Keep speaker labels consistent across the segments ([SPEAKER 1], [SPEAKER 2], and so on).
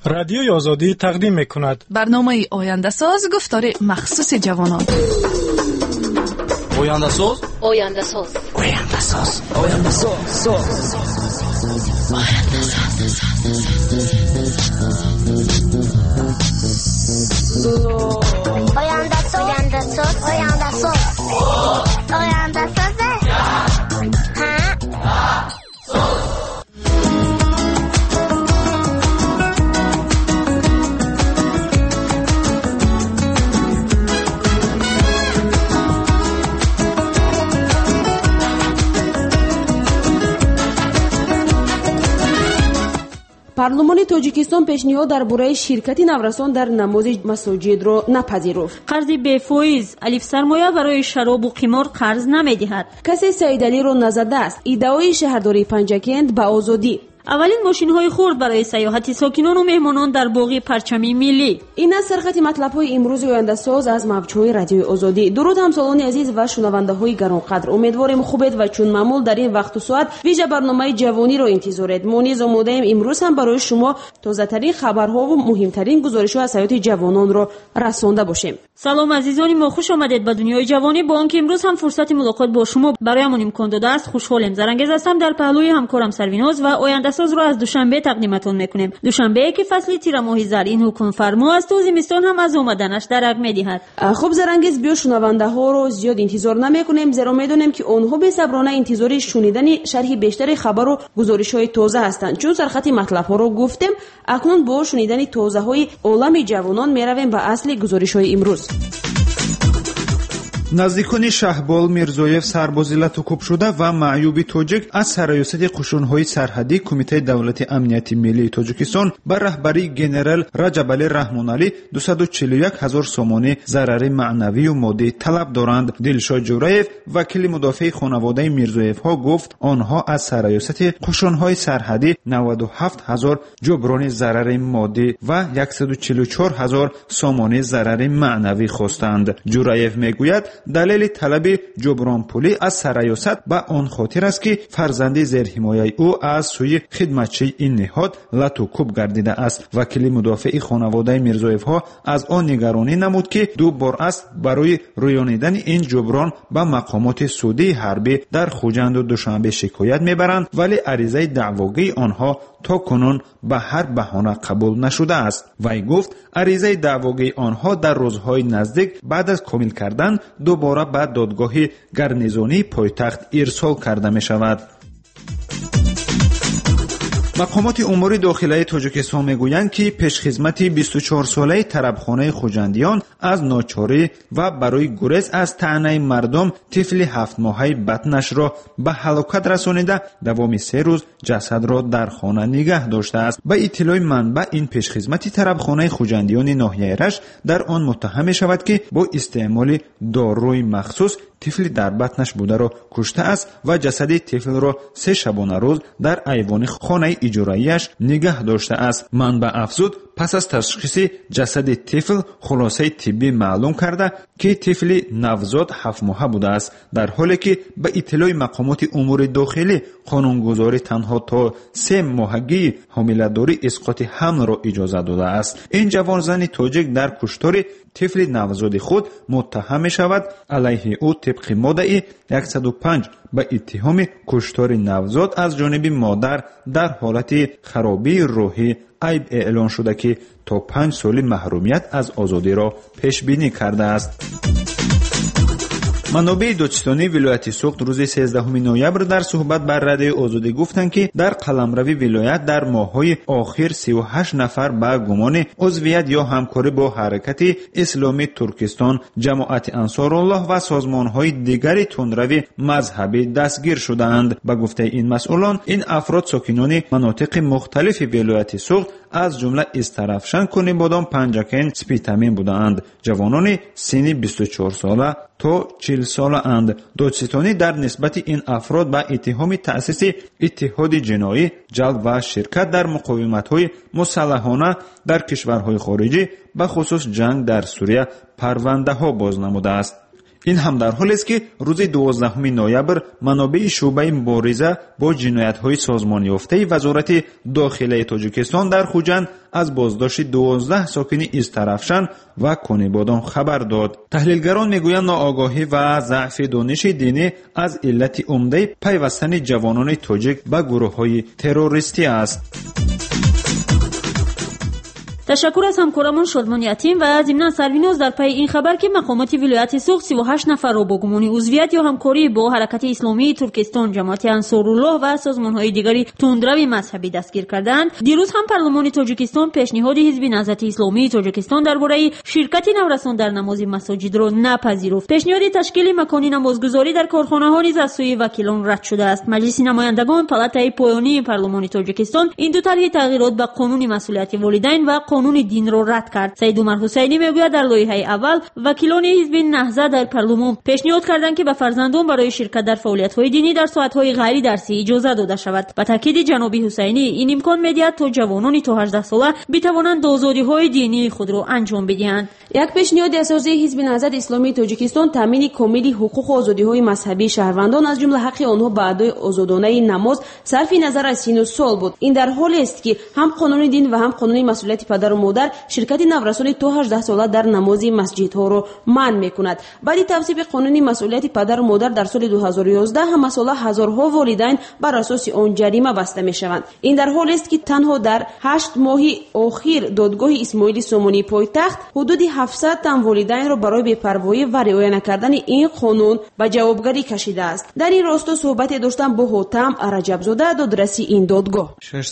[SPEAKER 1] رادیوی آزادی تقدیم می‌کند.
[SPEAKER 2] برنامه آینده ساز گفتار مخصوص جوانان.
[SPEAKER 3] آینده ساز.
[SPEAKER 4] آینده ساز.
[SPEAKER 3] آینده ساز. آینده ساز.
[SPEAKER 4] آینده ساز. آینده ساز. آینده ساز. آینده ساز.
[SPEAKER 5] پارلمان تاجیکستان پیشنهاد درباره شرکت نورسان در نماز مساجد را نپذیرفت.
[SPEAKER 6] قرض بی‌فایز الف سرمایه برای شراب و قمار قرض نمی‌دهد.
[SPEAKER 5] کسی سیدعلی را نزده است. ادعای شهرداری پنجکند به آزادی.
[SPEAKER 6] اولین ماشین‌های خرد برای سیاحت ساکنان و مهمانان در باغ پرچمی ملی.
[SPEAKER 5] این است سرخط مطلب‌های امروز آینده ساز از موج‌های رادیوی آزادی. درود همسالان عزیز و شنونده‌های گرانقدر. امیدواریم خوبید و چون معمول در این وقت و ساعت ویژه برنامه جوانی را انتظارید. ما نیز آماده‌ایم امروز هم برای شما تازه‌ترین خبرها و مهمترین گزارش‌ها از حیات جوانان را رسانده باشیم.
[SPEAKER 6] سلام عزیزان ما، خوش آمدید به دنیای جوانی. با آنکه امروز هم فرصت ملاقات با شما برایمان امکان داده است، خوشحالم. زرنگز هستم در پهلوی همکارم سرویناز و آینده ساز را از دوشنبه تقدیمتون میکنیم. دوشنبه که فصل تیر ماه زرین حکم فرما است و زمستان هم از آمدنش درک میدهد.
[SPEAKER 5] خب زرنگز بیا شنونده ها رو زیاد انتظار نمیکنیم، زیرا میدونیم که اونها بی‌صبرانه انتظار شنیدن شرح بیشتر خبر و گزارش های تازه هستند. چون سرخط مطلب ها رو گفتیم، اکنون با شنیدن تازه های عالم جوانان میرویم به اصل گزارش های امروز.
[SPEAKER 7] наздикони Шаҳбол Мирзоев сарбози латукуб шуда ва Маъюби тоҷик аз сароясати қушунҳои сарҳадӣ Кумитаи давлати амнияти миллии Тоҷикистон ба раҳбарии генерал Раҷабали Раҳмоналӣ 241 000 сомонӣ зарари маънавию моддӣ талаб доранд. Дилшод Ҷураев, вакили мудофии хонаводаи Мирзоевҳо, гуфт онҳо аз сароясати қушунҳои сарҳадӣ 97 000 ҷуброни зарари моддӣ ва 144 000 сомонӣ зарари маънавӣ хостанд. Ҷураев мегӯяд далели талаби ҷубронпулӣ аз сароясат ба он хотир аст ки фарзанди зерҳимояи ӯ аз сӯи хидматчии ин неҳод латукуб гардида аст. вакили мудофии хонаводаи Мирзоевҳо аз он нигаронӣ намуд ки ду бор аст барои рӯёнидани ин ҷуброн ба мақомоти судии ҳарбӣ дар Хуҷанду Душанбе шикоят мебаранд, вале аризаи даъвогии онҳо то кунун ба ҳар баҳона қабул нашудааст. вай гуфт аризаи даъвогии онҳо дар рӯзҳои наздик баъд аз комил кардан дубора ба додгоҳи гарнизонии пойтахт ирсол карда мешавад. мақомоти умури дохилаи Тоҷикистон мегӯянд ки пешхизмати 24-солаи тарабхонаи хуҷандиён аз ночорӣ ва барои гурез аз таънаи мардум тифли 7-моҳаи батнашро ба ҳалокат расонида давоми 3 рӯз ҷасадро дар хона нигаҳ доштааст. ба иттилои манбаъ ин пешхизмати тарабхонаи хуҷандиёни ноҳияи Рашт дар он муттаҳам мешавад ки бо истеъмоли доруи махсус тифли дар батнаш бударо куштааст ва ҷасади тифлро 3 шабона рӯз дар айвони хонаи иҷораияш нигаҳ доштааст. манбаъ афзуд пас аз ташхиси ҷасади тифл хулосаи тиббӣ маълум карда ки тифли навзод 7-моҳа будааст, дар ҳоле ки ба иттилои мақомоти умури дохилӣ қонунгузорӣ танҳо то 3 моҳагии ҳомиладорӣ исқоти ҳамлро иҷозат додааст. ин ҷавонзани тоҷик дар куштори тифли навзоди худ муттаҳам мешавад. алайҳи ӯ тибқи моддаи 105 ба иттиҳоми куштори навзод аз ҷониби модар дар ҳолати харобии рӯҳӣ айб эълон шуда ки то 5 соли маҳрумият аз озодиро пешбинӣ кардааст. манобеи додистонии вилояти суғд рӯзи 13 ноябр дар суҳбат ба радиои озодӣ гуфтанд ки дар қаламрави вилоят дар моҳҳои охир 38 нафар ба гумони узвият ё ҳамкорӣ бо ҳаракати исломии Туркистон, ҷамоати Ансоруллоҳ ва созмонҳои дигари тунрави мазҳабӣ дастгир шудаанд. ба гуфтаи ин масъулон, ин афрод сокинони манотиқи мухталифи вилояти суғд аз ҷумла Истарафшан, Кунибодон, Панҷакен, Спитамин будаанд. ҷавонони синни 24 сола то 40 сола анд. додситонӣ дар нисбати ин афрод ба иттиҳоми таъсиси иттиҳоди ҷиноӣ, ҷалб ва ширкат дар муқовиматҳои мусаллаҳона дар кишварҳои хориҷӣ, ба хусус ҷанг дар Сурия, парвандаҳо боз намудааст. ин ҳам дар ҳоле аст ки рӯзи 12 ноябр манобеи шуъбаи мубориза бо ҷиноятҳои созмонёфтаи вазорати дохилаи Тоҷикистон дар Хуҷанд аз боздошти 12 сокини Изтарафшан ва Конибодон хабар дод. таҳлилгарон мегӯянд ноогоҳӣ ва заъфи дониши динӣ аз иллати умдаи пайвастани ҷавонони тоҷик ба гурӯҳҳои террористӣ аст.
[SPEAKER 6] ташаккур аз ҳамкорамон Шодмон Ятим ва зимнан Сарвиноз дар пайи ин хабар ки мақомоти вилояти Суғд 38 нафарро бо гумони узвият ё ҳамкорӣ бо ҳаракати исломии Туркистон, ҷамоати Ансоруллоҳ ва созмонҳои дигари тундрави мазҳабӣ дастгир карданд. дирӯз ҳам парлумони Тоҷикистон пешниҳоди ҳизби наҳзати исломии Тоҷикистон дар бораи ширкати наврасон дар намози масоҷидро напазируфт. пешниҳоди ташкили макони намозгузорӣ дар корхонаҳо низ аз сӯи вакилон рад шудааст. маҷлиси намояндагон, палатаи поёнии парлумони Тоҷикистон ин ду тарҳи тағйирот ба қонуни масъулияти волидайн ва қонуни динро рад кард. Саид Умар Ҳусайнӣ мегӯяд дар лоиҳаи аввал вакилони ҳизби наҳза дар парлумон пешниҳод карданд ки ба фарзандон барои ширкат дар фаъолиятҳои динӣ дар соатҳои ғайридарсӣ иҷоза дода шавад. ба таъкиди ҷаноби Ҳусайнӣ ин имкон медиҳад то ҷавонони то 18 сола битавонанд озодиҳои динии худро анҷом бидиҳанд.
[SPEAKER 5] як пешниҳоди асосии ҳизби наҳзати исломии Тоҷикистон таъмини комили ҳуқуқу озодиҳои мазҳабии шаҳрвандон аз ҷумла ҳаққи онҳо ба адои озодонаи намоз сарфи назар аз сину сол буд. ин дар ҳоле аст ки ҳам қонуни дин ва ҳам қонуни масъулияти падару модар ширкати наврасони то 18 сола дар намози масҷидҳоро манъ мекунад. баъди тавсиби қонуни масъулияти падару модар дар соли 2011 ҳамасола ҳазорҳо волидайн бар асоси он ҷарима баста мешаванд. ин дар ҳоле аст ки танҳо дар 8 моҳи охир додгоҳи Исмоили Сомонии пойтахт ҳудуди 700 тан волидайнро барои бепарвоӣ ва риоя накардани ин қонун ба ҷавобгарӣ кашидааст. дар ин росто суҳбате доштам бо Ҳотам Раҷабзода, додраси ин додгоҳ.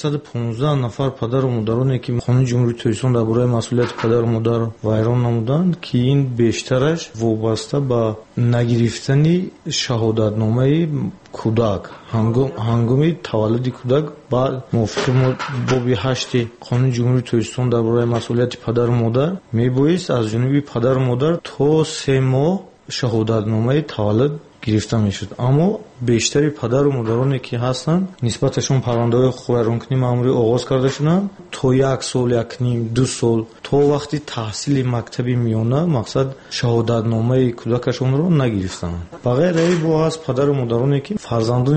[SPEAKER 8] 615 нафар падару модароне ки қонуни ҷумҳурии Тоҷикистон дар бораи масъулияти падару модар вайрон намуданд, ки ин бештараш вобаста ба нагирифтани шаҳодатномаи кӯдак ҳангоми таваллуди кӯдак ба мувофиқи боби 8 қонуни ҷумҳурии Тоҷикистон дар бораи масъулияти падару модар мебоист аз ҷониби падару модар то 3 моҳ шаҳодатномаи таваллуд гирифта мешуд. аммо бештари падару модароне ки ҳастанд нисбаташон парвандаҳои ҳуқуқи маъмурӣ оғоз карда шуданд то 1 сол 1.5-2 сол то вақти таҳсили мактаби миёна мақсад шаҳодатномаи кӯдакашонро нагирифтанд. ба ғайри бо ҳаст падару модароне ки фарзандони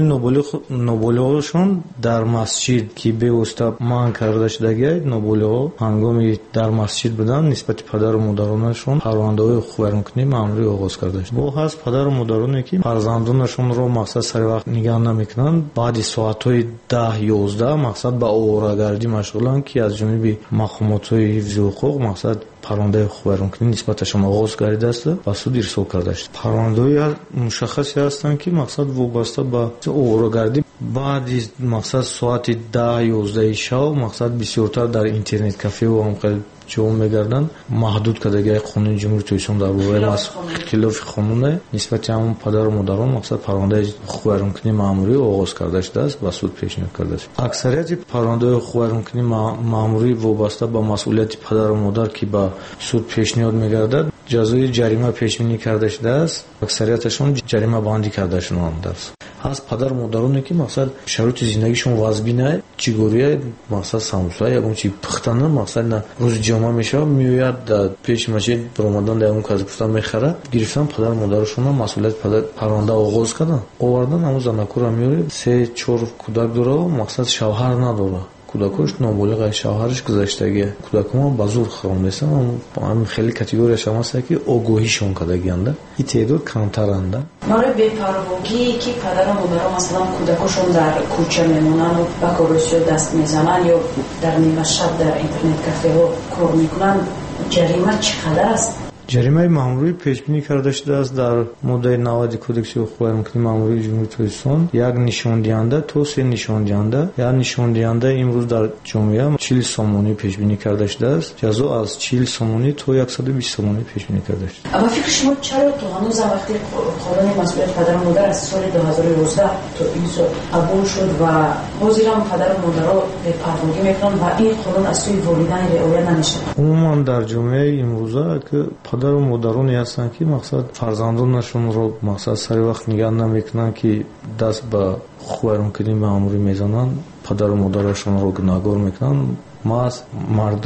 [SPEAKER 8] ноболиғошон дар масҷид ки бевосита манъ карда шудаги ноболиғо ҳангоми дар масҷид буданд нисбати падару модаронашон парвандаҳои ҳуқуқи маъмурӣ оғоз карда шуд. бо ҳаст падару модароне ки фарзандонашонро мақсад сари вақт нигоҳ намекунанд, баъди соатҳои 10-11 мақсад ба оварагардӣ машғуланд ки аз ҷониби мақомотҳои ҳифзи ҳуқуқ мақсад парвандаи ҳуқуқи нисбаташон оғоз гардидааст ба суд ирсол карда шуд. парвандаҳои мушаххасе ҳастанд ки мақсад вобаста ба оварагардӣ баъди мақсад соати 10-11 шаб мақсад бисёртар дар интернет кафеҳо ҳам ҷом мегарданд. маҳдуд кардагиҳои қонуни ҷумҳурии Тоҷикистон дар бораи хилофи қонуне нисбати ҳамон падару модарон мақсад парвандаи ҳуқуқи маъмурӣ оғоз карда шудааст ба суд пешниҳод карда шуд. аксарияти парвандаҳои ҳуқуқи маъмурӣ вобаста ба масъулияти падару модар ки ба суд пешниҳод мегардад ҷазои ҷарима пешбинӣ карда шудааст. аксарияташон ҷарима бандӣ карда шуданд. ҳаст падару модароне ки мақсад шароити зиндагишон вазбина чӣ гурия мақсад самуса ягон чӣ пухтана мақсад на рӯзи ҷомъа мешавад меояд дар пеши масҷид баромадан дар ягон кас гуфтан мехарад гирифтан падару модарашона масъулияти парванда оғоз кардан овардан ҳамон занакура меори 3-4 кӯдак дора мақсад шавҳар надора кӯдакош ноболиғаи шавҳараш гузаштаги кӯдакҳо ба зур хорондаанд. ҳам хеле категорияш ҳам аст ки огоҳишон кардагианда и теъдод камтаранда.
[SPEAKER 9] барои бепарвогӣ ки падару модарон масалан кӯдакошон дар кӯча мемонанд ба корросиё даст мезананд ё дар нима шаб дар интернет кафеҳо кор мекунанд ҷарима чӣ қадар аст?
[SPEAKER 8] ҷаримаи маъмурӣ пешбинӣ карда шудааст дар моддаи 90 кодекси ҳуқуқи маъмурии ҷумҳурии Тоҷикистон як нишондиҳанда то 3 нишондиҳанда як нишондиҳанда имрӯз дар ҷомеа 40 сомонӣ пешбинӣ карда шудааст. ҷазо аз 40 сомонӣ то 120 сомонӣ пешбинӣ карда шуд.
[SPEAKER 9] ба фикри шумо чаро то ҳанӯз вақти қонуни масъулияти падару модар аз соли 2011 то ин сол қабул шуд ва ҳозирам падару модаро бепарвогӣ мекунанд ва ин қонун аз сӯи волидайн риоя намешавад? умуман дар ҷомеаи имрӯза ки падару модароне ҳастанд ки мақсад фарзандонашонро мақсад сари вақт нигоҳ намекунанд ки даст ба ҳуқуқи маъмурӣ мезананд падару модарашонро гунаҳгор мекунанд. мардум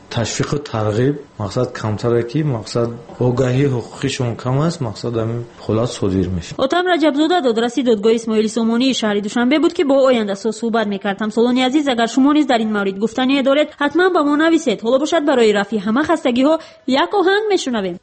[SPEAKER 8] تشویق و ترغیب مقصد کمتره که مقصد آگاهی حقوقیشون کم است، مقصد همین خلاص صادر میشه.
[SPEAKER 6] اتم رجبزاده دادرسی دادگاه اسماعیل سامانی شهر دوشنبه بود که با آینده ساز صحبت میکرد. همسالان عزیز اگر شما نیز در این مورد گفتنی دارید حتما با ما نویسید. حالا باشد برای رفع همه خستگی ها یک آهنگ میشنویم.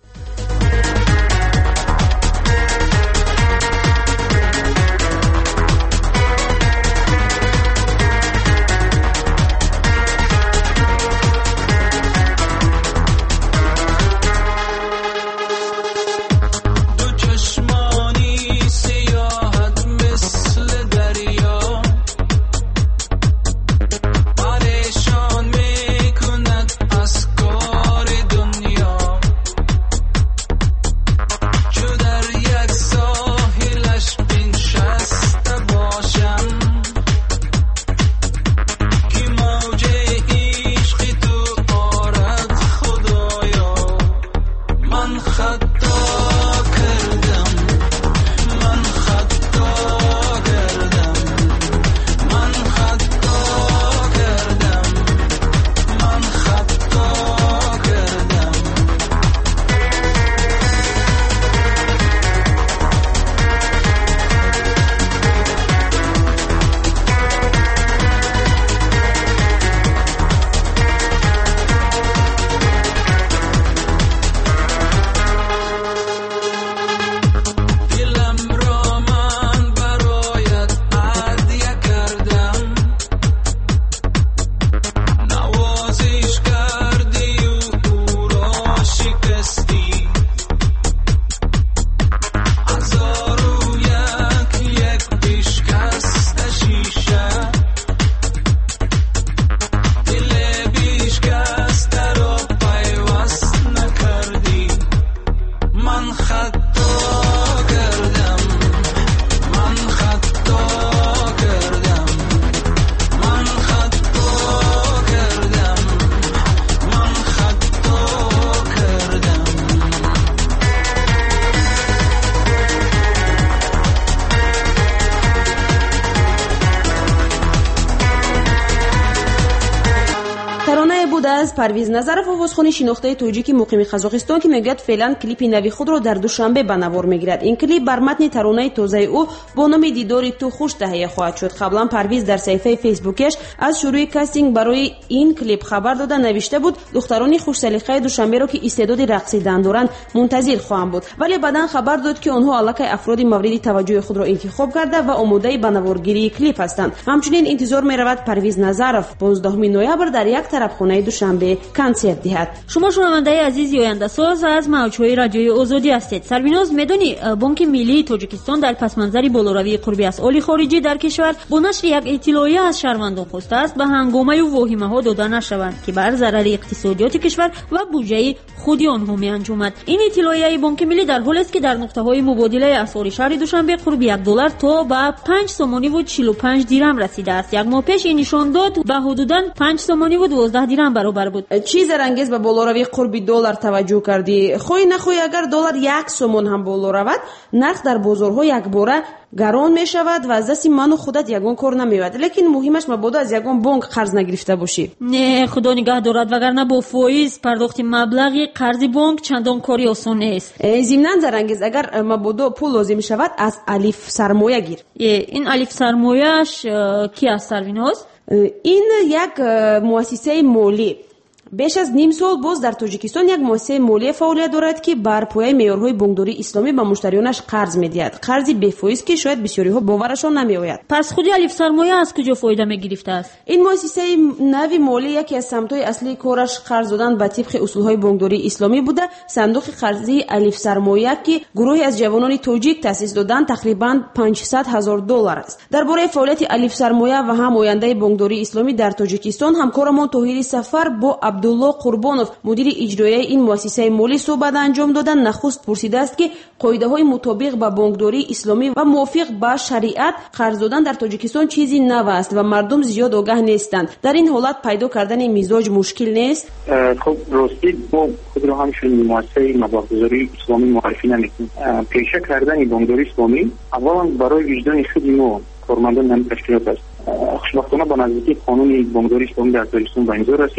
[SPEAKER 6] از پرویز نظرов آوازخوان شناخته توجیک مقیم قزاقستان که میگوید فعلا کلیپ نوی خود را در دوشنبه به نوار میگیرد. این کلیپ بر متن ترانه تازه او با نام دیداری تو خوش تهیه خواهد شد. قبلا پرویز در صفحه فیسبوکش از شروع کاستینگ برای این کلیپ خبر داده نوشته بود دختران خوش سلیقه دوشنبه را که استعداد رقصیدن دارند منتظر خواهم بود، ولی بعداً خبر داد که آنها الکی افراد مورد توجه خود را انتخاب کرده و آماده به نوارگیری کلیپ هستند. همچنین انتظار می‌رود پرویز نظرов 15 نوامبر در یک طرفخانه دوشنبه کنسرت دهد. شما شنونده عزیز آینده ساز از موج‌های رادیوی آزادی هستید. سربیناز میدونی بانک ملی تاجیکستان در پس‌منظر بالاروی قربی اسعار خارجی در کشور با نشر یک اطلاعیه از شهروندان خواسته است به هنگامه و واهمه‌ها داده نشوند که بر ضرر اقتصادیات کشور و بودجه خود آنها می‌انجامد. این اطلاعیه بانک ملی در حالی است که در نقطه‌های مبادله اسعار شهر دوشنبه قرب $1 تا به 5 سومانی و 45 درهم رسیده است. یک ماه پیش این نشان داد به حدوداً 5 سومانی و 12 درهم برابر بود.
[SPEAKER 5] چیز رنگیز به بالاروی قربی $1 توجه کردی؟ خوی نخوی اگر $1 1 سومون هم بالا رود نرخ در بازارها یک باره گران می شود و از دست من و خودت یگان کار نمیاد. لیکن مهمش مبادا از یگان بانک قرض نگرفته باشی.
[SPEAKER 6] نه خدا نگه دارد وگرنه با فایز پرداخت مبلغی قرض بانک چندان کاری آسان نیست.
[SPEAKER 5] ضمناً زرنگیز اگر مبادا پول لازم شود از الف سرمایه گیر.
[SPEAKER 6] این الف سرمایه‌اش کی است سرویناز؟
[SPEAKER 5] این یک مؤسسه مالی بیش از نیم سال باز در تاجیکستان یک مؤسسه مالی فعالیت دارد که بر پایه معیارهای بانکداری اسلامی به مشتریانش قرض می‌دهد. قرض به‌فایز که شاید بسیاری‌ها باورشان نمی‌آید.
[SPEAKER 6] پس خودی الف سرمایه از کجا فایده می‌گرفته است؟
[SPEAKER 5] این مؤسسه نوی مالی یکی از سمت‌های اصلی کارش قرض دادن به طبق اصول‌های بانکداری اسلامی بوده. صندوق قرضی الف سرمایه که گروهی از جوانان تاجیک تأسیس دادن تقریباً $500,000 است. درباره فعالیت الف سرمایه و هم آینده بانکداری اسلامی در تاجیکستان همکارمان طاهری سفر با عبدالله قربانوف مدیر اجرایی این مؤسسه مالی صحبت انجام دادن. نخست پرسیده است که قاعده‌های مطابق با بانکداری اسلامی و موافق با شریعت قرض دادن در تاجیکستان چیزی نو است و مردم زیاد آگاه نیستند. در این حالت پیدا کردن مزاج مشکل نیست؟
[SPEAKER 10] خب راستی ما خود رو همشون مؤسسه مبادره‌گذاری اسلامی معرفی نمی‌کنیم. پیشه کردن بانکداری اسلامی اولا برای وجدان خود ما کارمندان این تشکیلات است. خوشبختانه با نزدیکی قانون بانکداری اسلامی در تاجیکستان به امضا رسید.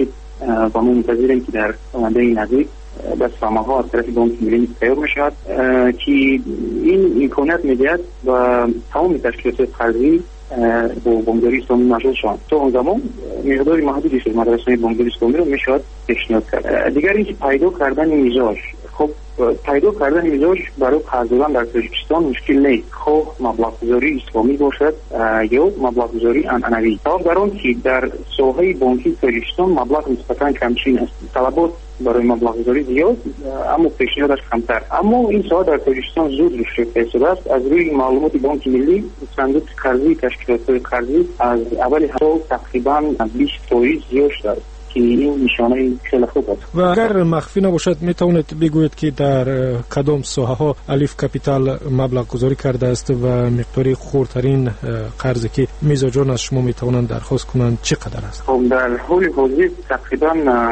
[SPEAKER 10] و ما منتظریم که در آینده نزدیک دستنامه‌ها از طرف بانک ملی تیار میشود که این امکانات میدهد و تمام تشکیلات قرضی با بانکداری اسلامی مشغول شوند. تا اون زمان مقدار محدودی از مدرسه‌های بانکداری اسلامی رو میشود پیشنهاد کرد. دیگر اینکه پیدا کردن میزاج، خب پیدا کردن میزاج برای قرض دادن در تاجیکستان مشکل نیست، خب مبلغ گذاری اسلامی باشد یا مبلغ گذاری عنعنوی. در آن که در ساحه بانکی تاجیکستان مبلغ نسبتاً کمتر است، طلبات برای مبلغ گذاری زیاد اما پیشنهادش کمتر. اما این ساحه در تاجیکستان زود رشد شده است. از روی معلومات بانک ملی صندوق قرضی تشکیلات قرضی از اول سال تقریباً 20% زیاد شده است که این نشانه خیلی خوب است.
[SPEAKER 1] و اگر مخفی نباشد میتوانید بگویید که در کدام ساحه ها الیف کپیتال مبلغ گذاری کرده است و مقداری خردترین قرضی که میزاجان از شما میتوانند درخواست کنند چقدر است؟
[SPEAKER 10] خب در حال حاضر تقریبا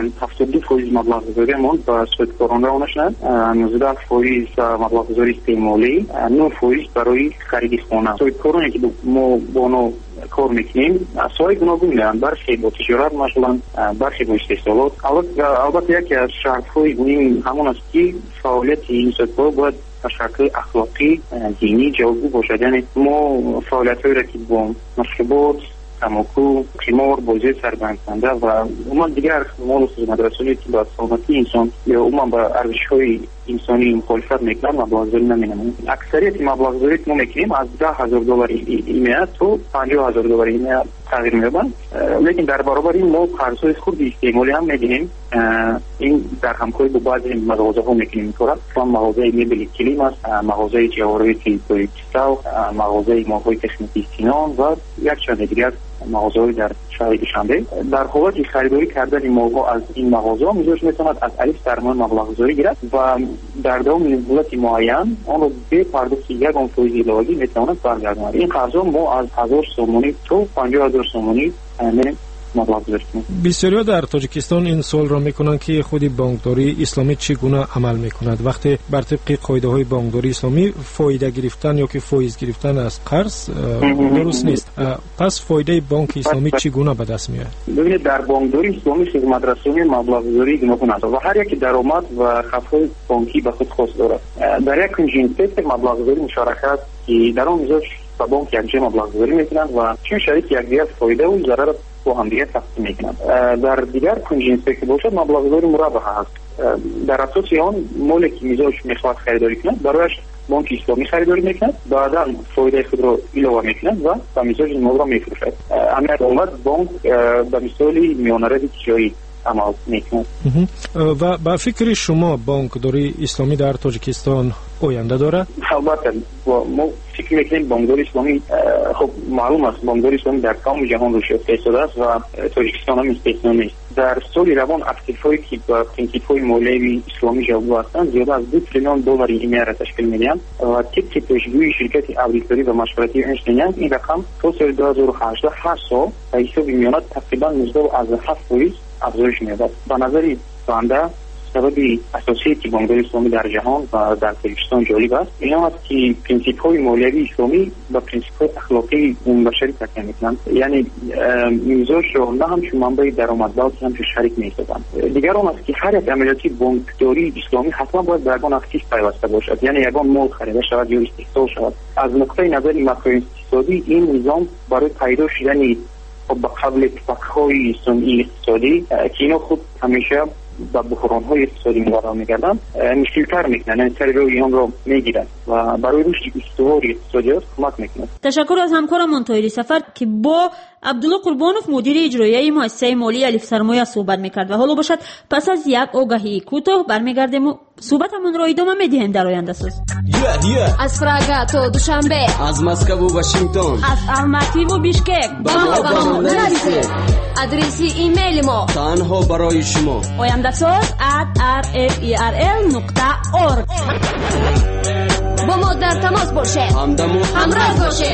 [SPEAKER 10] 72% مبلغ گذاری ما با صادرکننده آنشند، 19% مبلغ گذاری استعمالی، 9% برای خرید خانه. صادرکننده که ما با آنها کار میکنیم ساحه گوناگون دارند، برخی با تجارت مشغولند، برخی با استحصالات. البته یکی از شرط‌های مهم همون است که فعالیت این سکتور باید از شکل اخلاقی دینی جوابگو باشد. یعنی ما فعالیت‌هایی را که با مشروبات، تماکو، قمار، بازی سربندکننده و عموما دیگر مال و مدرسه‌ای که با سلامتی انسان یا عموما با ارزش‌های انسانی مخالفت میکنند مبلغ گذاری نمی‌نمایند. اکثریت مبلغ گذاری که ما میکنیم از $10,000 ایمیت تا $50,000 ایمیت تغییر می‌یابند. لیکن در برابر این ما قرض‌های خود استعمالی هم می‌دهیم. این در همکاری با بعضی مغازه‌ها می‌کنیم اینطور. مثلا مغازه مبل کلیم است، مغازه جواهرات توریستاو، مغازه ماه‌های تخنیکی سینان و یک چند دیگر مغازه‌های در شهر دوشنبه. در حالی خریداری کردن ماه‌ها از این مغازه‌ها می‌ذاشت می‌تواند از الف درمان مبلغ گذاری گیرد و در دوام مدت معین آن را به پرداخت یگان فایز الهی می‌تواند برگرداند. این قرض‌ها ما از 1000 سومانی تا 50000 سومانی
[SPEAKER 1] بسیاری در تاجیکستان این سوال را میکنند که خود بانکداری اسلامی چگونه عمل میکند وقتی بر طبق قاعده های بانکداری اسلامی فایده گرفتن یا که فایز گرفتن از قرض درست نیست. پس فایده بانک اسلامی چگونه به دست میاد؟
[SPEAKER 10] ببینید در بانکداری اسلامی خدمت رسانی مبلغ گذاری گوناگون است و هر یک درآمد و خطای بانکی به خود خاص دارد. در یک جنسیت مبلغ گذاری مشارکت که در آن میزاج با بانک یک جمع مبلغ گذاری میکنند و چون شریک یکدیگر فایده و ضرر با هم دیگر تقسیم میکنند. در دیگر کنجنسی که باشد مبلغ گذاری مربح است. در اساس آن مالی که میزاج میخواد خریداری کند برایش بانک اسلامی خریداری میکند، بعدا فایده خود را علاوه میکند و به میزاج این مال را میفروشد. اما اومد بانک به مثالی میانرد تجاری عمل میکند.
[SPEAKER 1] و با فکر شما بانکداری اسلامی در تاجیکستان آینده داره؟
[SPEAKER 10] البته ما فکر میکنیم بانکداری اسلامی خب معلوم است بانکداری اسلامی در تمام جهان رشد پیدا است و تاجیکستان هم استثنا نیست. در سال روان اکتیف‌هایی که با پرینسیپ‌های مالیوی اسلامی جواب هستند زیاده از $2 تریلیون ایمیه را تشکیل می‌دهند و طبق پیشگویی شرکت اولیتاری و مشورتی ارنست و یانگ این رقم تا سال 2018 هر سال به حساب میانات تقریبا 19.7% افزایش می‌یابد. به نظر بنده سبب اساسی که بانکداری اسلامی در جهان و در تاجیکستان جالب است این است که پرینسیپ‌های مالیوی اسلامی با پرینسیپ‌های اخلاقی بشری تکیه می‌کنند. یعنی میزاج را نه همچون منبع درآمد بلکه همچون شریک می‌سازند. دیگر آن است که هر یک عملیاتی بانکداری اسلامی حتما باید به یگان اکتیو پیوسته باشد، یعنی یگان مال خریده شود یا استحصال شود. از نقطه نظر ماکرواقتصادی این نظام برای پیدا شدن با قبل اتفاقهای صنعی اقتصادی که اینا خود همیشه با بحران‌های اقتصادی مواجه می‌گردند مشکل‌تر می‌کنند، سر روی آن را می‌گیرند و برای رشد استواری اقتصادیات کمک می‌کنند.
[SPEAKER 6] تشکر از همکارم منتهی سفر که با عبدالله قربانوف مدیر اجرایی مؤسسه مالی الف سرمایه صحبت می‌کرد و حالا باشد پس از یک آگهی کوتاه برمیگردیم و صحبتمون را ادامه می‌دهیم در آینده ساز.
[SPEAKER 11] از پراگ تا دوشنبه،
[SPEAKER 3] از مسکو و واشنگتن،
[SPEAKER 11] از الماتی و بیشکک، با نرسید. آدرس ایمیل ما
[SPEAKER 3] تنها برای شما
[SPEAKER 11] oyandasaz@rferl.org. با ما در تماس باشه،
[SPEAKER 3] همراه
[SPEAKER 11] باشه.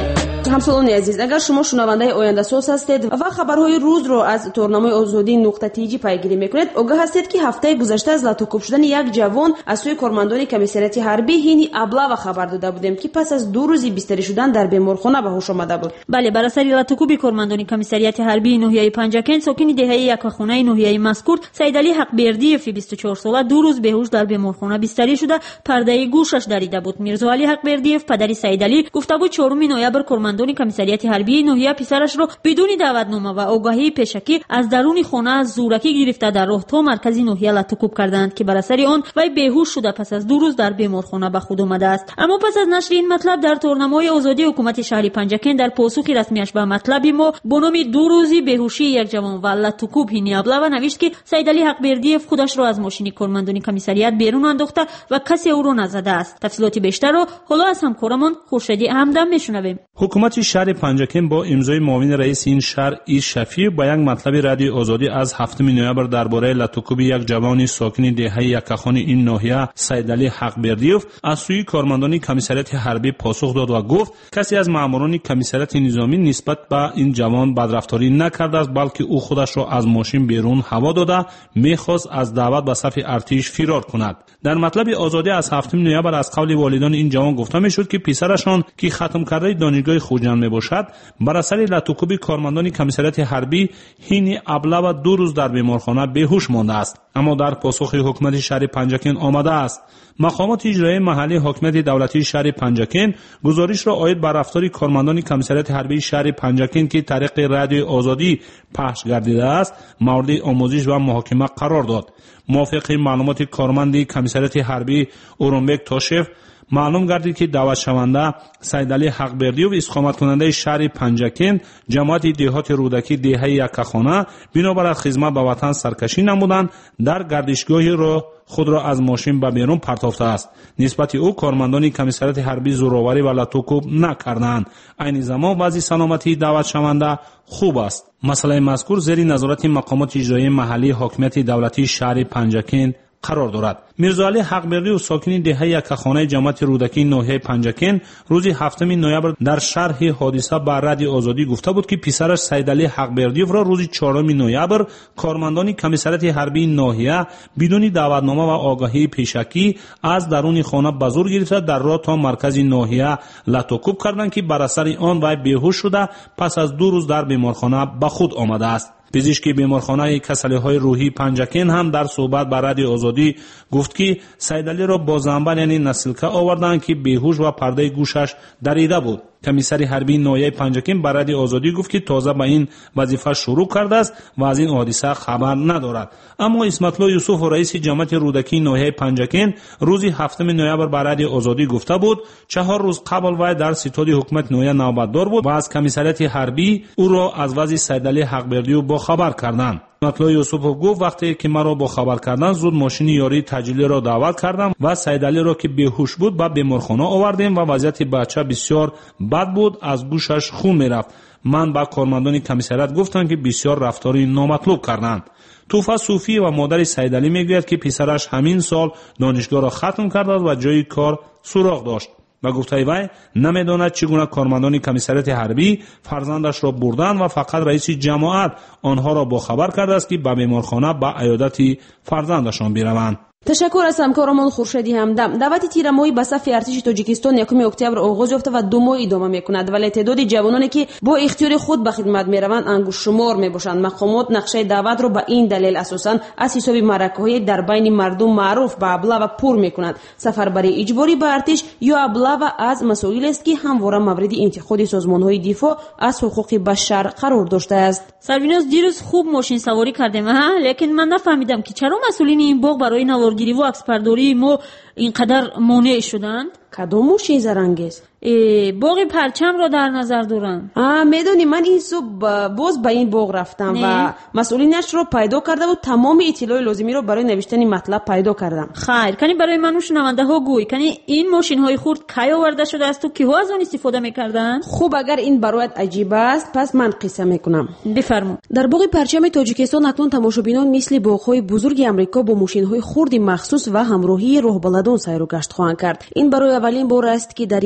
[SPEAKER 5] ҳамсолони азиз, агар шумо шунавандаи Ояндасоз ҳастед ва хабарҳои рӯзро аз торнамаи озодӣ .tg пайгирӣ мекунед, огаҳ ҳастед ки ҳафтаи гузашта аз латукуб шудани як ҷавон аз сӯи кормандони комиссарияти ҳарбӣ ҳини Аблава хабар дода будем, ки пас аз 2 рӯзи бистарӣ шудан дар беморхона ба ҳуш омада буд.
[SPEAKER 6] бале, бар асари латукуби кормандони комиссарияти ҳарбии ноҳияи Панҷакен сокини деҳаи якахонаи ноҳияи мазкур Саидалӣ Ҳақбердиеви 24 сола 2 рӯз беҳуш дар беморхона бистарӣ шуда пардаи гӯшаш дарида буд. Мирзоалӣ Ҳақбердиев падари Саидалӣ гуфта буд 4 ноябр кормандони комиссарияти ҳарбии ноҳия писарашро бидуни даъватнома ва огаҳии пешакӣ аз даруни хона зӯракӣ гирифта дар роҳ то маркази ноҳия латукуб карданд, ки бар асари он вай беҳуш шуда пас аз 2 рӯз дар беморхона ба худ омадааст. аммо пас аз нашри ин матлаб дар торнамои озодии ҳукумати шаҳри Панҷакен дар посухи расмиаш ба матлаби мо бо номи 2 рӯзи беҳушии як ҷавон ва латукуб ҳини Аблава навишт, ки Саидалӣ Ҳақбердиев худашро аз мошини кормандони комиссарият берун андохта ва касе ӯро назадааст. тафсилоти бештарро ҳоло аз ҳамкорамон Хуршеди Ҳамдам мешунавем.
[SPEAKER 12] ҳукумати шаҳри Панҷакен бо имзои муовини раиси ин шаҳр Ис Шафиев ба як матлаби радиои озодӣ аз 7 ноябр дар бораи латукуби як ҷавони сокини деҳаи якахони ин ноҳия Саидалӣ Ҳақбердиев аз сӯи кормандони комиссарияти ҳарбӣ посух дод ва гуфт касе аз маъмурони комиссарияти низомӣ нисбат ба ин ҷавон бадрафторӣ накардааст, балки ӯ худашро аз мошин берун ҳаво дода мехост аз даъват ба сафи артиш фирор кунад. дар матлаби озодӣ аз 7 ноябр аз қавли волидони ин ҷавон гуфта мешуд, ки писарашон ки хатмкардаи донишгоҳи Хуҷанд мебошад, бар асари латукуби кормандони комиссарияти ҳарбӣ ҳини Аблава 2 рӯз дар беморхона беҳуш мондааст. аммо дар посухи ҳукумати шаҳри Панҷакен омадааст. мақомоти иҷроии маҳаллии ҳокимияти давлатии шаҳри Панҷакен гузоришро оид ба рафтори кормандони комиссарияти ҳарбии шаҳри Панҷакен, ки тариқи радиои озодӣ пахш гардидааст, мавриди омӯзиш ва муҳокима қарор дод. мувофиқи маълумоти корманди комиссарияти ҳарбӣ Урумбек Тошев маълум гардид, ки даъватшаванда Саидалӣ Ҳақбердиев иstiqomatkунандаи шаҳри Панҷакен ҷамоати деҳоти рӯдакӣ деҳаи якахона бинобар аз хизмат ба ватан саркашӣ намуданд, дар гардишгоҳи роҳ худро аз мошин ба берун партофтааст. нисбати ӯ кормандони комиссарияти ҳарбӣ зӯроварӣ ва латукуб накарданд. айни замон вазъи саломатии даъватшаванда хуб аст. масъалаи мазкур зери назорати мақомоти иҷроии маҳаллии ҳокимияти давлатии шаҳри Панҷакен қарор дорад. мирзоалӣ Ҳақбердиев сокини деҳаи якахонаи ҷамоати рӯдакии ноҳияи Панҷакен рӯзи 7 ноябр дар шарҳи ҳодиса ба радиои озодӣ гуфта буд, ки писараш Саидалӣ Ҳақбердиевро рӯзи 4 ноябр кормандони комиссарияти ҳарбии ноҳия бидуни даъватнома ва огаҳии пешакӣ аз даруни хона ба зур гирифта дар роҳ то маркази ноҳия латукуб карданд, ки бар асари он вай беҳуш шуда пас аз 2 рӯз дар беморхона ба худ омадааст. пизишки беморхонаи касалиҳои рӯҳии Панҷакен ҳам дар суҳбат ба радиои озодӣ гуфт, ки Саидалиро бо занбар яъне насилка оварданд, ки беҳуш ва пардаи гӯшаш дарида буд. комиссари ҳарбии ноҳияи Панҷакен ба радиои озодӣ гуфт, ки тоза ба ин вазифа шурӯъ кардааст ва аз ин ҳодиса хабар надорад. аммо Исматло Юсуфов раиси ҷамоати рӯдакии ноҳияи Панҷакен рӯзи 7 ноябр ба радиои озодӣ гуфта буд, 4 рӯз қабл вай дар ситоди ҳукумати ноҳия навбатдор буд ва аз комиссарияти ҳарбӣ ӯро аз вазъи Саидалӣ Ҳақбердиев бохабар карданд. Исматло Юсуфов гуфт, вақте ки маро бохабар карданд, зуд мошини ёрии таҷилиро даъват кардам ва Саидалиро, ки беҳуш буд, ба беморхона овардем ва вазъияти бача бисёр бад буд, аз гӯшаш хун мерафт. ман ба кормандони комиссарият гуфтам, ки бисёр рафтори номатлуб карданд. Туфа Суфӣ ва модари Саидалӣ мегӯяд, ки писараш ҳамин сол донишгоҳро хатм кардааст ва ҷои кор суроғ дошт. ба гуфтаи вай намедонад чӣ гуна кормандони комиссарияти ҳарбӣ фарзандашро бурданд ва фақат раиси ҷамоат онҳоро бохабар кардааст, ки ба беморхона ба аёдати фарзандашон бираванд.
[SPEAKER 5] ташаккур аз ҳамкорамон Хуршеди Ҳамдам. даъвати тирамоҳӣ ба сафи артиши Тоҷикистон 1 октябр оғоз ёфта ва 2 моҳ идома мекунад, вале теъдоди ҷавононе ки бо ихтиёри худ ба хидмат мераванд ангушшумор мебошанд. мақомот нақшаи даъватро ба ин далел асосан аз ҳисоби маъракаҳое дар байни мардум маъруф ба аблава пур мекунад. сафарбарии иҷборӣ ба артиш ё аблава аз масоилест, ки ҳамвора мавриди интиқоди созмонҳои дифоъ аз ҳуқуқи башар қарор доштааст.
[SPEAKER 6] Сарвиноз, дирӯз хуб мошинсаворӣ кардем, лекин ман нафаҳмидам, ки чаро масъулини ин боғ барои наворгириву акспардории мо инқадар монеъ шуданд.
[SPEAKER 5] кадом мошини зарангез?
[SPEAKER 6] боғи парчамро дар назар дорам.
[SPEAKER 5] медонӣ, ман ин суб боз ба ин боғ рафтам ва масъулинашро пайдо кардаву тамоми иттилои лозимиро барои навиштани матлаб пайдо кардам.
[SPEAKER 6] хайр, кани барои ману шунавандаҳо гӯй, кани ин мошинҳои хурд кай оварда шудаасту киҳо аз он истифода мекарданд?
[SPEAKER 5] хуб, агар ин бароят аҷиб аст, пас ман қисса мекунам.
[SPEAKER 6] бифармо.
[SPEAKER 5] дар боғи парчами Тоҷикистон акнун тамошобинон мисли боғҳои бузурги Амрико бо мошинҳои хурди махсус ва ҳамроҳии роҳбаладон сайру гашт хоҳанд кард. ин барои аввалин бор аст, ки дар як боғи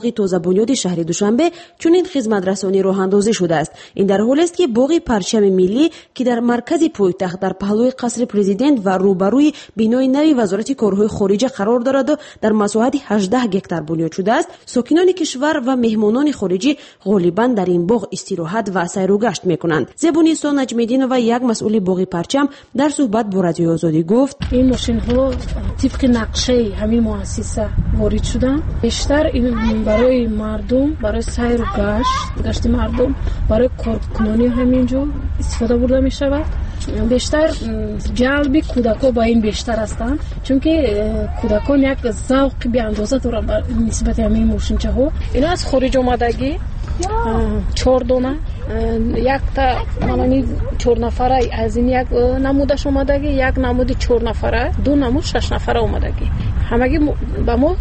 [SPEAKER 5] باغ تازه بنیاد شهر دوشنبه چنین خدمت رسانی راه اندازی شده است. این در حالی است که باغ پرچم ملی که در مرکز پایتخت در پهلوی قصر پرزیدنت و روبروی بینای نوی وزارت کارهای خارجه قرار دارد و در مساحت 18 گکتار بنیاد شده است، ساکنان کشور و مهمانان خارجی غالبا در این باغ استراحت و سیر و گشت میکنند. زبونی سو نجمیدین و یک مسئول باغ پرچم در صحبت با رادیو آزادی گفت:
[SPEAKER 13] این ماشین ها طبق نقشه همین مؤسسه وارد شدن. بیشتر این برای مردم، برای سیر و گشت مردم، برای کارکنانی همینجا استفاده برده می شود. بیشتر جلب کودکان با این بیشتر هستند، چون که کودکان یک ذوق به اندازه دارن نسبت همین ماشینچه ها. اینا از خارج آمدگی 4 دانه، یک تا مانند 4 نفره از این یک نمودش آمدگی، یک نمود 4 نفره، 2 نمود 6 نفره آمدگی. همگی با ما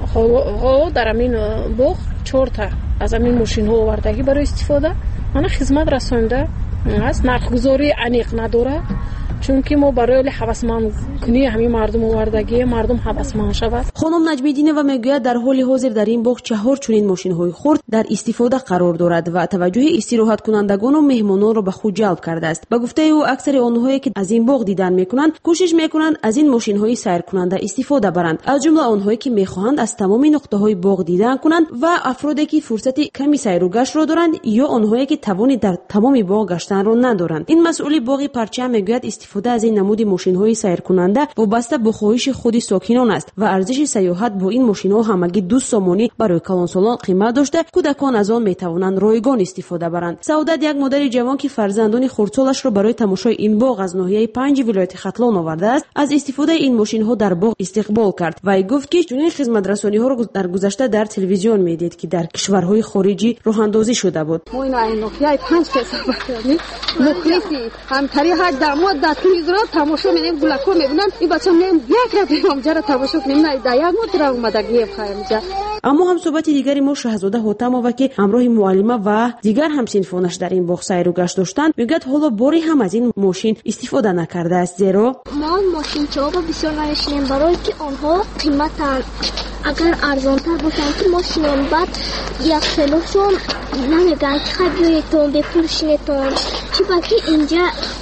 [SPEAKER 13] در همین باغ 4 تا از همین ماشین ها آوردگی برای استفاده. من خدمت رسانده است. نرخ‌گذاری عمیق نداره، چون که ما برای هوسمند کنی همین مردم آوردگی مردم هوسمند شود.
[SPEAKER 5] خانم نجمیدینه و میگوید در حال حاضر در این باغ 4 چنین ماشین‌های خرد در استفاده قرار دارد و توجه استراحت کنندگان و مهمانان را به خود جلب کرده است. به گفته او اکثر آنهایی که از این باغ دیدن میکنند کوشش میکنند از این ماشین‌های سیر کننده استفاده برند، از جمله آنهایی که میخواهند از تمام نقطه‌های باغ دیدن کنند و افرادی که فرصت کمی سیر و گشت را دارند یا آنهایی که توانی در تمام باغ گشتن را ندارند. این مسئول باغ پرچم میگوید استفاده از این نمود ماشین‌های سیر کننده وابسته به خواهش خود ساکنان است و ارزش سیاحت با این ماشین‌ها همگی 2 سامانی برای کلانسالان قیمت داشته کودکان از آن میتوانند رایگان استفاده برند. سعادت یک مادر جوان که فرزندان خردسالش را برای تماشای این باغ از ناحیه 5 ولایت ختلان آورده است، از استفاده این ماشین‌ها در باغ استقبال کرد و گفت که چنین خدمت رسانی‌ها را در گذشته در تلویزیون میدید که در کشورهای خارجی راه اندازی شده بود.
[SPEAKER 14] ما این ناحیه 5 فیصد مخلصی همکاری ها داماد در تلویزیون تماشا می‌کنیم، گلکو می‌بینن. این بچه‌ها میگن یک رفت اینجا را تماشا کنیم، نه در یک مدت را اومدگی بخوایم.
[SPEAKER 5] اما هم صحبت دیگری ما شهزاده حاتم‌آوا که همراه معلمه و دیگر همسنفانش در این باغ سیر و گشت داشتند میگوید حالا باری هم از این ماشین استفاده نکرده است، زیرا
[SPEAKER 4] ما ماشین‌ها را بسیار نمی‌شنیم برای که آنها قیمتن. اگر ارزان‌تر باشن که ماشین بعد یک سلوشون نمیگن که خریدتون بفروشینتون چی باقی اینجا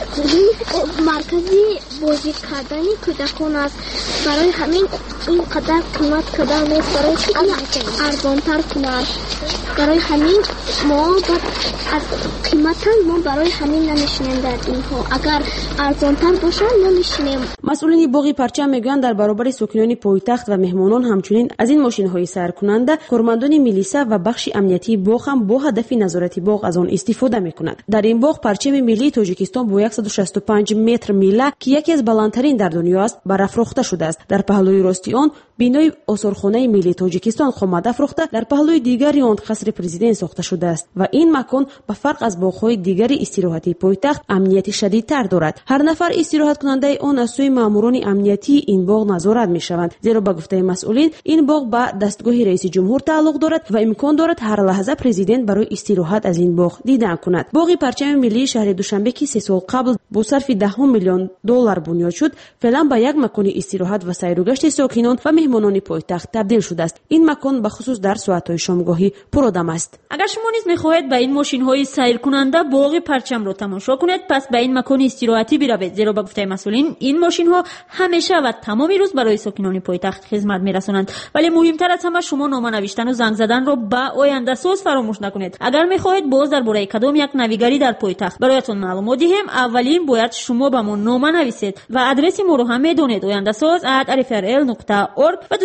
[SPEAKER 4] مرکزی بازی کردنی کودکان است. برای همین اینقدر قیمت کردن نیست، برای که ارزان‌تر کنند. برای همین ما از قیمتاً ما برای همین نمیشنیم در اینها. اگر ارزان‌تر باشن نمیشنیم.
[SPEAKER 5] مسئولین باغ پرچم میگن در برابر ساکنان پایتخت و مهمانان همچنین از این ماشین‌های سیر کننده کارمندان میلیسا و بخش امنیتی باغ هم با هدف نظارت باغ از آن استفاده میکنند. در این باغ پرچم ملی تاجیکستان با 165 متر میله که یکی از بلندترین در دنیا است برافروخته شده است. در پهلوی راستی آن بینای آثارخانه ملی تاجیکستان خامد افروخته، در پهلوی دیگری آن قصر پرزیدنت ساخته شده است و این مکان به فرق از باغ‌های دیگری استراحتی پایتخت امنیت شدیدتر دارد. هر نفر استراحت کننده آن از سوی ماموران امنیتی این باغ نظارت میشوند، زیرا به گفته مسئولین این باغ به دستگاه رئیس جمهور تعلق دارد و امکان دارد هر لحظه پرزیدنت برای استراحت از این باغ دیدن کند. باغ پرچم ملی شهر دوشنبه که 3 سال قبل با صرف $10 میلیون بنیاد شد، فعلا به یک مکان استراحت و سیر و گشت ساکنان و مهمانان پایتخت تبدیل شده است. این مکان به خصوص در ساعت‌های شامگاهی پرآدم است.
[SPEAKER 6] اگر شما نیز می‌خواهید به این ماشین‌های سیر کننده باغ پرچم را تماشا کنید، پس به این مکان استراحتی بروید، زیرا به گفته مسئولین این ماشین‌ها همیشه و تمام روز برای ساکنان پایتخت خدمت می‌رسانند. ولی مهمتر از همه شما نامه نوشتن و زنگ زدن را به آینده ساز فراموش نکنید. اگر می‌خواهید باز درباره کدام یک نویگری در پایتخت برایتان معلومات دهیم، اولین باید شما به ما نامه نویسید و آدرس ما رو هم می‌دونید: oyandasaz@rfrl.org و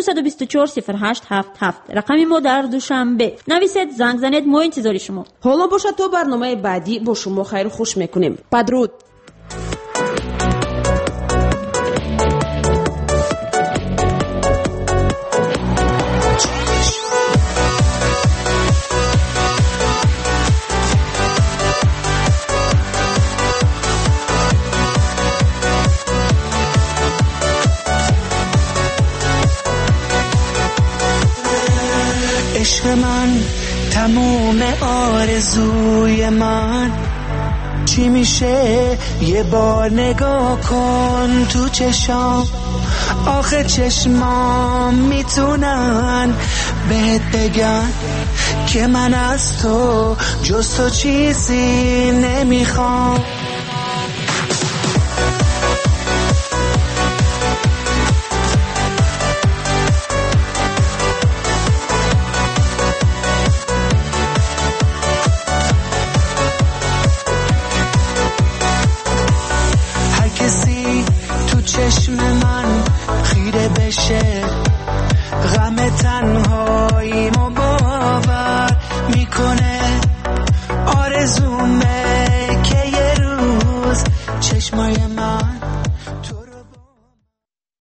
[SPEAKER 6] 2240877. رقم ما در دوشنبه. نویسید، زنگ زنید، ما انتظار شما.
[SPEAKER 5] حالا باشه تا برنامه بعدی با شما خیر و خوش میکنیم. بدرود.
[SPEAKER 15] عشق من تموم آرزوی من، چی میشه یه بار نگاه کن تو چشام، آخه چشمام میتونن بهت بگن که من از تو جز تو چیزی نمیخوام. چشم من خیره بشه، غم تنهاییمو